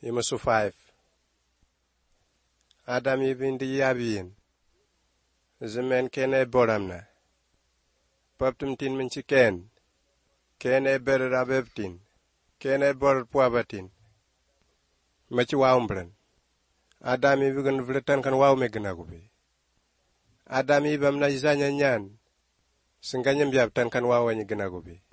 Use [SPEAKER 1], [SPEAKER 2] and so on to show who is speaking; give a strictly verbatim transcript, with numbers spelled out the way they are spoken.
[SPEAKER 1] Imusu five. Adam ibindi yabin. Zemen kene boramna. Paptum tin minchi ken. Kene ber rabeptin. Kene bor puabatin. Machi waumbren. Adam ibigan vletan kan wau megnagubi. Adam ibam na izanya nyan. Sengkanya biaptan kan wau gnagubi.